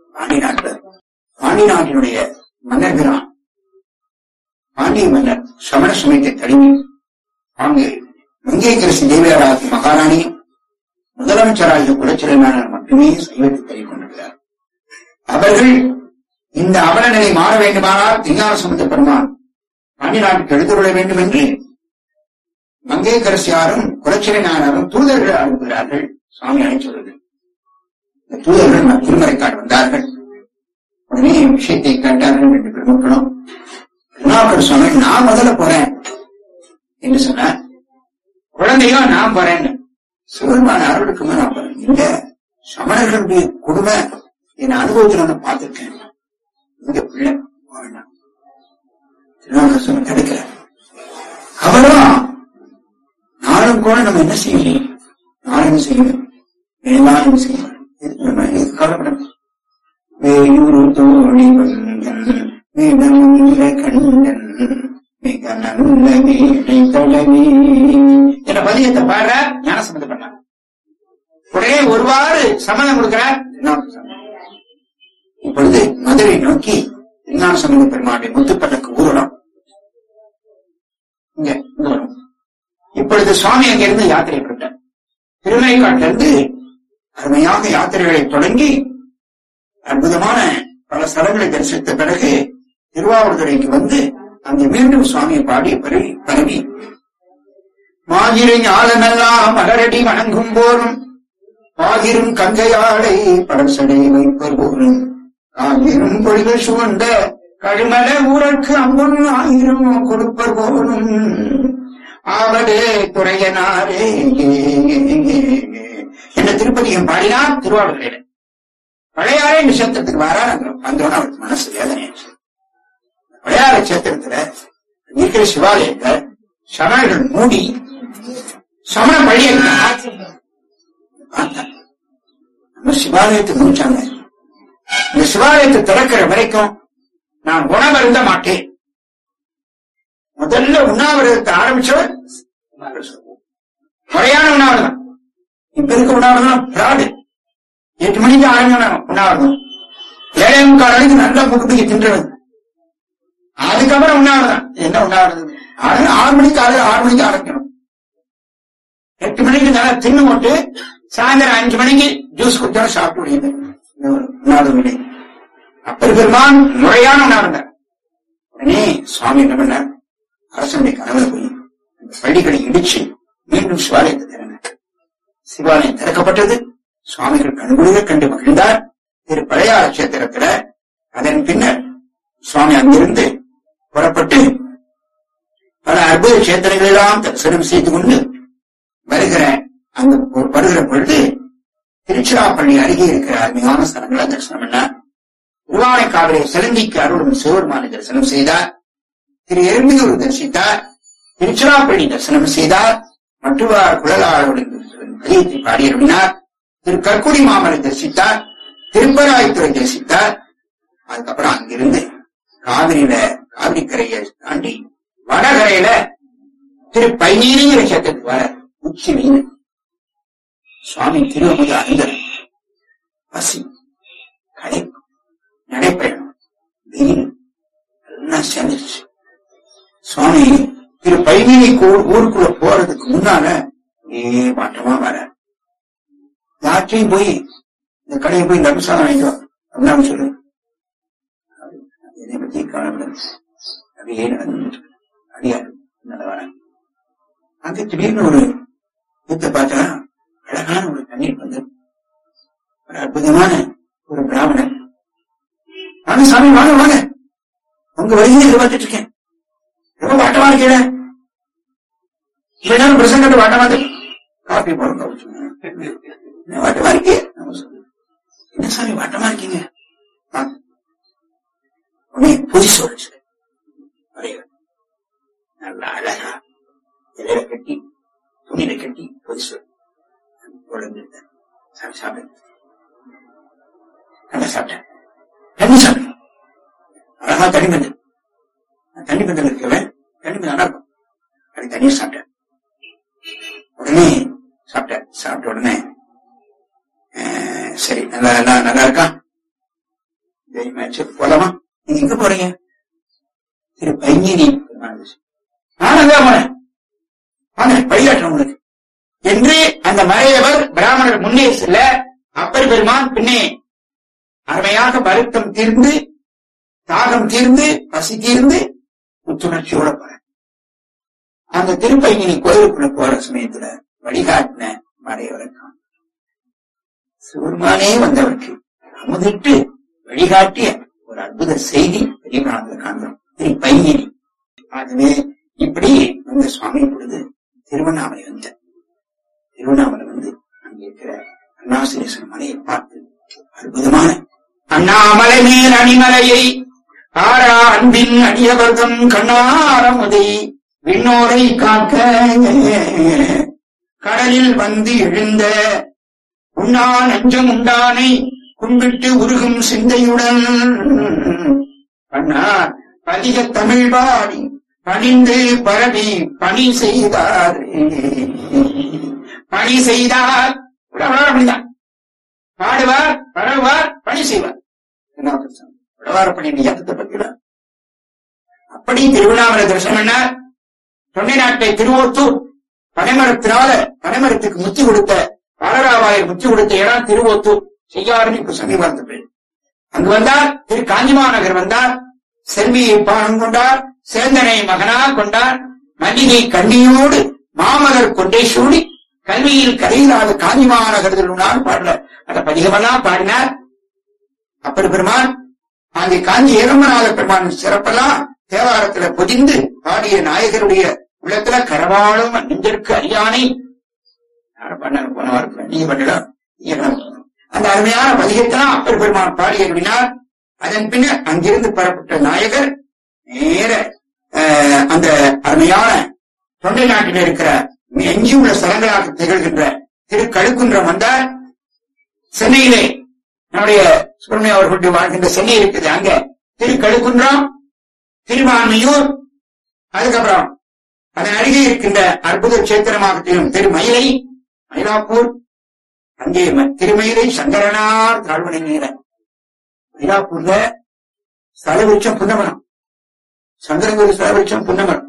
பாண்டி நாட்டினுடைய மன்னர்களாம் பாண்டிய மன்னர் சமண சமயத்தை தழுவி அங்கு மங்கையரசி தேவியாராகி மகாராணியும் முதலமைச்சராகிய குலச்சிறையாளர் மட்டுமே சைவத்தை தழுவிக் கொண்டிருக்கிறார். அவர்கள் இந்த அவல நிலை மாற வேண்டுமானால் ஞானசம்பந்த பெருமான் பாண்டி நாட்டுக்கு எழுந்துள்ள வேண்டும் என்று மங்கையரசியாரும் குலச்சிறையாளரும் தூதர்கள் அனுப்புகிறார்கள். சுவாமி அழைச்சுள்ளது. இந்த தூதர்கள் திருமறைக்காடு வந்தார்கள். உடனே விஷயத்தை கேட்டார்கள். 2 பெருமக்களும் திருநாவுக்கர் சுவாமி நான் முதல்ல போறேன் என்று சொன்னார். குழந்தையோ நான் போறேன்னு. சிவபெருமான அருளுக்குமே நான் போறேன். இங்க சமணர்களுடைய கொடுமை என் அனுபவத்தில் நான் பார்த்திருக்கேன். இங்க பிள்ளை வேண்டாம். திருநாவுக்கர் சுவாமி கிடைக்கல. அவரும் நாளும் கூட நம்ம என்ன செய்யணும், நாளும் செய்யணும், வேளாண் செய்யணும். இது கவலைப்படணும். வேயூரு தோழி வந்தன் மிக கண்ணன் மிக நல்ல வீணை தொழவி என்ற பதியத்தை பாடுற ஞானசம்பந்தம் பண்ணார். உடனே ஒருவாறு சம்மதம் கொடுக்கிறார். இப்பொழுது மதுரை நோக்கி ஞானசம்பந்த பெருமாளுடைய முத்துப்பட்டக்கு ஊரலாம். இங்க வரும். இப்பொழுது சுவாமி அங்கிருந்து யாத்திரை பெற்றார். திருநெல்வேலியிலிருந்து அருமையாக யாத்திரைகளை தொடங்கி அற்புதமான பல ஸ்தலங்களை தரிசித்த பிறகு திருவாவூர்துறைக்கு வந்து அங்கே மீண்டும் சுவாமியை பாடி பரவி மாதிரின் ஆழமெல்லாம் மலரடி வணங்கும் போரும் ஆகிரும் கங்கையாடை படசடை வைப்பர் போரும் ஆகிரும் பொழுது சுவந்த கழுமல ஊரற்கு அம்பொன் ஆயிரம் கொடுப்பர் போரும் ஆவலே துறையனாரே என்ற திருப்பதியம் பாடினார். திருவாவூர்துறையில பழையாறை நட்சத்திரத்துக்கு வரார். வந்தோன்னு அவருக்கு மனசு வேதனையாச்சு. பழையாறை கஷேத்திரத்துல இருக்கிற சிவாலயத்தை சமணர்கள் மூடி சமண பழிய நம்ம சிவாலயத்தை முடிச்சாங்க. இந்த சிவாலயத்தை திறக்கிற வரைக்கும் நான் உணவருந்த மாட்டேன். முதல்ல உண்ணாவிரதத்தை ஆரம்பிச்சவர் முறையான உண்ணாவிரதம். இப்ப இருக்க உண்ணாவிரதம் பிராடு. 8 மணிக்கு ஆரம்பிக்கணும் உண்ணாவிரதம். 7:45 மணிக்கு நல்லா முக்குப்பிக்கு தின்றது. அதுக்கப்புறம் உண்ணாவிரதம். என்ன உண்ணாவிரதம்? 6 மணிக்கு ஆரம்பிக்கணும். 8 மணிக்கு நல்லா தின்னு போட்டு சாயந்தரம் 5 மணிக்கு ஜூஸ் குடிச்சாலும் சாப்பிட்டு முடியுது. உண்ணாவிரதம் அப்பர் பெருமான் முறையான உண்ணாவிரதம். உடனே சுவாமி என்ன பண்ணார்? அரசனுடைய கனவுல போய் பள்ளிகளை இடிச்சு மீண்டும் சிவாலயத்தை திறனார். சிவாலயம் திறக்கப்பட்டது. சுவாமிகள் கண்குளிர கண்டு மகிழ்ந்தார். திரு பழையாற கஷேத்திரத்துல அதன் பின்னர் சுவாமி அங்கிருந்து புறப்பட்டு பல அற்புத கஷேத்திரங்களெல்லாம் தரிசனம் செய்து கொண்டு வருகிற பொழுது திருச்சிராப்பள்ளி அருகே இருக்கிற அருமையான ஸ்தலங்களை தரிசனம் பண்ணார். திருவானைக்காவிலே சிலந்திக்கு அருளும் சிவபெருமானை தரிசனம் செய்தார். திரு எறும்பியூர் தரிசித்தார். திருச்சிராப்பள்ளி தரிசனம் செய்தார். மட்டுவார் குழலாளர்களின் பதியத்தை பாடியருளினார். திரு கற்குடி மாமலை தரிசித்தார். திருப்பராய்த்துறை தரிசித்தார். அதுக்கப்புறம் அங்கிருந்து காவிரி கரையை தாண்டி வடகரையில திரு பைநீரிங்கிற கஷேத்திரத்துக்கு வர உச்சி மீன் சுவாமி திருவமுத அறிந்தர் பசி களைப்பு நடைப்பயணம் வெயில் எல்லாம் சேர்ந்துருச்சு. சுவாமி திரு பைநீரி ஊருக்குள்ள போறதுக்கு முன்னால மாற்றமா வர யாற்றையும் போய் இந்த கடையை போய் நடுசாதம் வாங்கிக்கோ அப்படின்னு சொல்லு. என்னை பத்தி காணப்படும் அப்படியே நடந்து அடியாரு வர அங்க திடீர்னு ஒரு யுத்த பார்த்தா அழகான ஒரு தண்ணீர் வந்து ஒரு அற்புதமான ஒரு பிராமணன் வாங்க சாமி வாங்க வாங்க உங்க வழியை எதிர்பார்த்துட்டு இருக்கேன். ரொம்ப வாட்டமா இருக்கீங்க. இவ்வளவு நேரம் பிரசங்கத்தை வாட்டமா இருக்கு. காப்பி போடுங்க வாட்டமா இருக்கே. என்ன சாமி வாட்டமா இருக்கீங்க? பொதி சொல்லுச்சு நல்லா அழகா இலையில கட்டி துணியில கட்டி பொதி சொல் சாப்பிட்டேன். நல்லா சாப்பிட்டேன். தண்ணி சாப்பிட்டேன். அழகா தண்ணி பந்தல் இருக்கவன் தண்ணி பந்தல் நல்லா இருக்கும். அது தண்ணியை சாப்பிட்டேன். உடனே சாப்பிட்ட உடனே சரி நல்லா இருக்கா போலாமா? நீங்க எங்க போறீங்க? திரு பைங்கினி நானும் தான் போறேன் வாங்க வழிகாட்டுறேன் உங்களுக்கு என்று அந்த மறையவர் பிராமணர் முன்னே செல்ல அப்பர் பெருமான் பின்னே அருமையாக வருத்தம் தீர்ந்து தாகம் தீர்ந்து பசி தீர்ந்து புத்துணர்ச்சியோட போற அந்த திருப்பைங்கினி கோயிலுக்குள்ள போற சமயத்துல வழிகாட்டின மறையவருக்கான் சிவருமானே வந்தவருக்கு அமுதிட்டு வழிகாட்டிய ஒரு அற்புத செய்தி பெரியவராக காண்கிறோம். திருப்பைங்கினி ஆகவே இப்படி அந்த சுவாமி பொழுது திருவண்ணாமலை வந்து அங்கே இருக்கிற அண்ணாசிரேசன் மலையை பார்த்து அற்புதமான அண்ணாமலை மேல் அணிமலையை ஆரா அன்பின் அடியவர்தம் கண்ணாரமுதை விண்ணோரை காக்க கடலில் வந்து எழுந்த உண்ணா நஞ்சம் உண்டானை கும்பிட்டு உருகும் சிந்தையுடன் பண்ணார் அதிக தமிழ் பாடி பணிந்து பரவி பணி செய்தார். பணி செய்தார் அப்படிதான் பாடுவார், பரவுவார், பணி செய்வார். உழவார பணி நிஜத்தை பற்றினார். அப்படி திருவண்ணாமலை தரிசனம் தொண்டை நாட்டை திருவோத்தூர் பனைமரத்தினால பனைமரத்துக்கு முத்தி கொடுத்த பாலராவாயர் முத்தி கொடுத்த இடம் திருவோத்தூர் செய்யாருன்னு இப்ப சமீபத்து பேர். அங்கு வந்தார். திரு காஞ்சிமாநகர் வந்தார். செல்வியை பானம் கொண்டார். சேந்தனை மகனா கொண்டார். மல்லிகை கண்ணியோடு மாமலர் கொண்டே சூடி கல்வியில் கரையிலாத காஞ்சிமாநகர் பாடல அந்த பதிகமெல்லாம் பாடினார். அப்படி பெருமான் அங்கே காஞ்சி ஏகம்பநாத பெருமான் சிறப்பெல்லாம் தேவாரத்துல பொதிந்து பாடிய நாயகருடைய உள்ளத்துல கரவாளும் நெஞ்சிற்கு அறியானை போனவார் நீ பண்ணலாம். அந்த அருமையான பதிகத்தெல்லாம் அப்பர் பெருமான் பாடி அருளினார். அதன் பின்னர் அங்கிருந்து பெறப்பட்ட நாயகர் நேர அந்த அருமையான தொண்டை நாட்டில் இருக்கிற எஞ்சியுள்ள ஸ்தலங்களாக திகழ்கின்ற திரு கழுக்குன்றம் வந்தார். சென்னையிலே நம்முடைய சுப்பிரமணிய அவர்களுடைய வாழ்கின்ற சென்னை இருக்குது. அங்க திரு கழுக்குன்றம், திருவான்மையூர், அதுக்கப்புறம் அதன் அருகே இருக்கின்ற அற்புத கஷேத்திரமாக திரும் திருமயிலை, மயிலாப்பூர், அங்கே திருமயிலை சங்கரனார் தாழ்வனை நீர மயிலாப்பூர்ல ஸ்தலவிருட்சம் புன்னமரம், சங்கரங்கூர் ஸ்தலவிருட்சம் புன்னமரம்.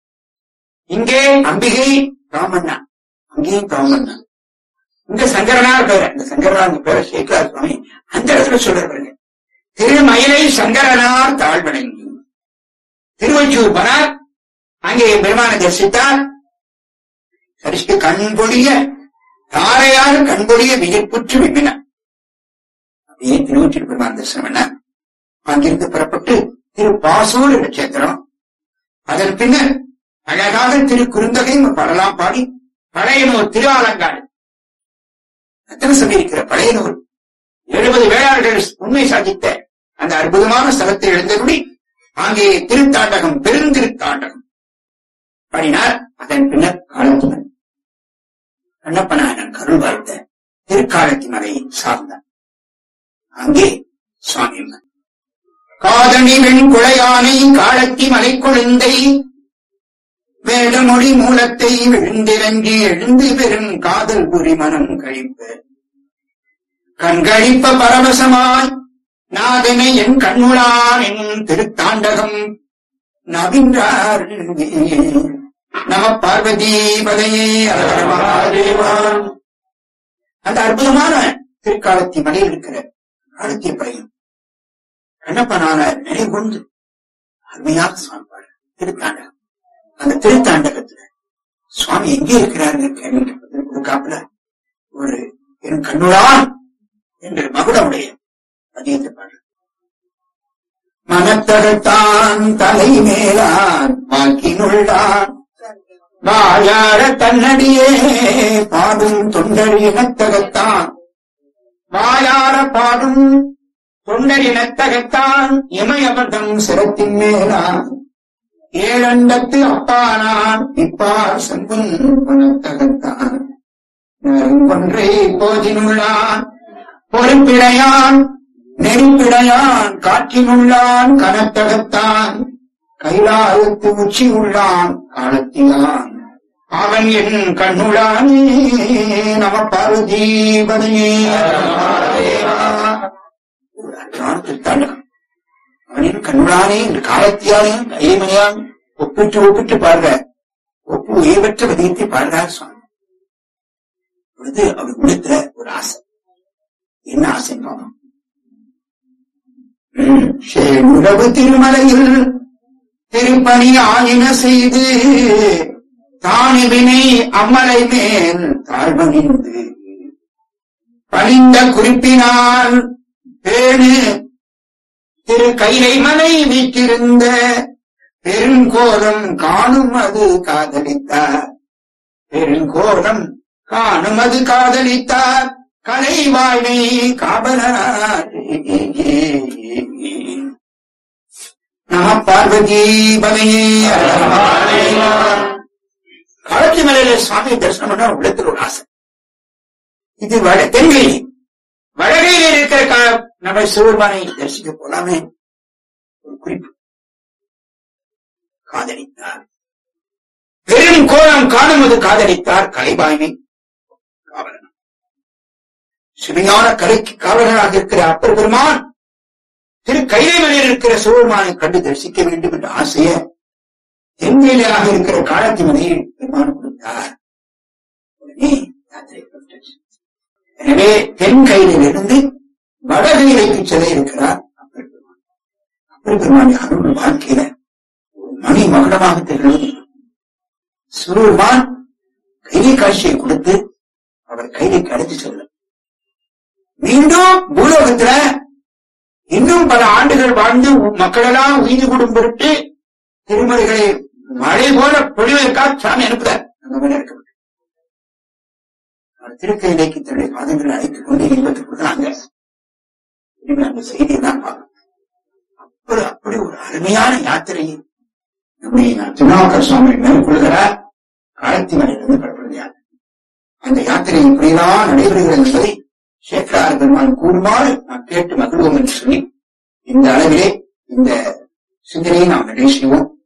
இங்கே அம்பிகை ராமண்ணா, அங்கேயும் ராமண்ணா. இங்க சங்கரனார் பேர, இந்த சங்கரனார் பேர சேகர் சுவாமி அந்த இடத்துல சொல்றாங்க. திருமயிலை சங்கரனார் தாழ்வணங்கி திருவொற்றியூர் பனார். அங்கே பெருமானை தரிசித்தார். சரிக்கு கண்பொழிய தாரையால் கண்பொழிய வியப்புற்று விப்பினார். அப்படியே திருவொற்றியூர் பெருமான் தரிசனம் என்ன. அங்கிருந்து புறப்பட்டு திரு பாசூர் என்ற கஷேத்திரம், அதன் பின்னர் அழகாக திரு குறுந்தகை பாடலாம் பாடி பழையனூர் திரு ஆலங்காடு எத்தனை சொல்லியிருக்கிற பழையனூர் 70 வேளாளர்கள் உண்மை சாதித்த அந்த அற்புதமான ஸ்தலத்தை எழுந்தபடி அங்கே திருத்தாண்டகம் பெருந்திருத்தாண்டகம் பாடினார். அதன் பின்னர் காலத்தினர் கண்ணப்பனாயன் கருள் வாழ்த்த திருக்காலத்தி மலையை சார்ந்தார். அங்கே சுவாமி காதணி வெண் குழையானை காலத்தி மலை கொழுந்தை வேடமொழி மூலத்தை விழுந்திறங்கி எழுந்து பெரும் காதல் புரி மனம் கழிப்ப கண்கழிப்ப பரவசமாய் நாதனை என் கண்ணுளான் என்னும் திருத்தாண்டகம் நவின்றார். நம பார்வதி பதையே மகாதேவான். அந்த அற்புதமான திருக்காலத்தி மலையில் இருக்கிற காலத்திய படையும் கண்ணப்பனான நினைவு கொண்டு அருமையாக சுவாமி பாடு திருத்தாண்டகம். அந்த திருத்தாண்டகத்துல சுவாமி எங்கே இருக்கிறாருங்க கேள்வி காப்புல ஒரு என் கண்ணுளான் என்று மகுடமுடைய பதியத்தை பாடு. மனத்தகத்தான் தலை மேலான் வாக்கினுள்ளான் வாயார தன்னடியே பாடும் தொண்டர் இனத்தகத்தான் வாயார பாடும் தொண்டர் இனத்தகத்தான் இமயபதம் சிரத்தின் மேலான் ஏழண்டத்து அப்பானான் இப்பார் செம்புன் பணத்தகத்தான் ஒன்றை போதினுள்ளான் பொறுப்பிடையான் நெருப்பிடையான் காற்றினுள்ளான் கனத்தகத்தான் கைலாயத்து உச்சி உள்ளான் காலத்திலான் அவன் என் கண்ணுளானே. நம பார்வதீபதையே. அவனின் கண்ணுளானே என்று காலத்தியானே கைமணியான் ஒப்பிட்டு பாடுற ஒப்பு ஏவற்ற பதியத்தை பாடுறார் சுவாமி. பொழுது அவர் உள்ளத்துல ஒரு ஆசை. என்ன ஆசை பாவம்? உறவு திருமலையில் திருப்பணி ஆயின செய்து தானிவினை அம்மலை மேல் தாழ்வணிந்து பணிந்த குறிப்பினால் பேணு திரு கைலை மலை வீட்டிருந்த பெருங்கோலம் காணும் அது காதலித்தார். பெருங்கோலம் காணும் அது காதலித்தார் கலை வாழ்வை காவலனார். நம பார்வதி பதையே. காலத்தி மலையில சுவாமி தரிசனம் பண்ண உள்ளத்தில் ஒரு ஆசை. இது தென்கையிலே வடகையில இருக்கிற நம்ம சிவபெருமானை தரிசிக்க போலாமே. ஒரு குறிப்பு, காதலித்தார் பெரும் கோலம் காணுவது காதலித்தார் கலைபாய்மை காவலன். சிவஞான கலைக்கு காவலனாக இருக்கிற அப்பர் பெருமான் திரு கைலைமலையில் இருக்கிற சிவபெருமானை கண்டு தரிசிக்க வேண்டும் என்ற ஆசைய தென்மையிலாக இருக்கிற காலத்தி மலையில் பெருமான் கொடுத்தார். எனவே தென் கையிலிருந்து வடகையிலைக்கு செல்ல இருக்கிறார் அப்பர் பெருமான். அப்பர் பெருமான் அருள் வாழ்க்கையில ஒரு மணி மகுடமாக திகழ்வது. சிவபெருமான் கைலை காட்சியை கொடுத்து அவர் கைலைக்கு அழைத்து செல்ல மீண்டும் பூலோகத்துல இன்னும் பல ஆண்டுகள் வாழ்ந்து மக்களெல்லாம் உயிர் கூடும் பொருட்டு திருமலைகளை மழை போல பொழிவதற்காக சாமி அனுப்புறார். அந்த மாதிரி இருக்கப்பட்ட திருக்கையிலைக்கு தன்னுடைய பாதங்களை அழைத்துக் கொண்டு இன்பத்துக் கொடுக்குறாங்க. அந்த செய்தியை தான் பார்க்கணும். அப்படி ஒரு அருமையான யாத்திரையை நம்முடைய திருநாவுக்கரசர் சுவாமி மேற்கொள்கிறார். காலத்தி மலையிலிருந்து புறப்படுது யாத்திரை. அந்த யாத்திரை இப்படியெல்லாம் நடைபெறுகிறது என்பதை சேக்கரார் பெருமான் கூறுமாறு நாம் கேட்டு மகிழ்வோம் என்று சொல்லி இந்த அளவிலே இந்த சிந்தனையை நாம் நிறைவு செய்வோம்.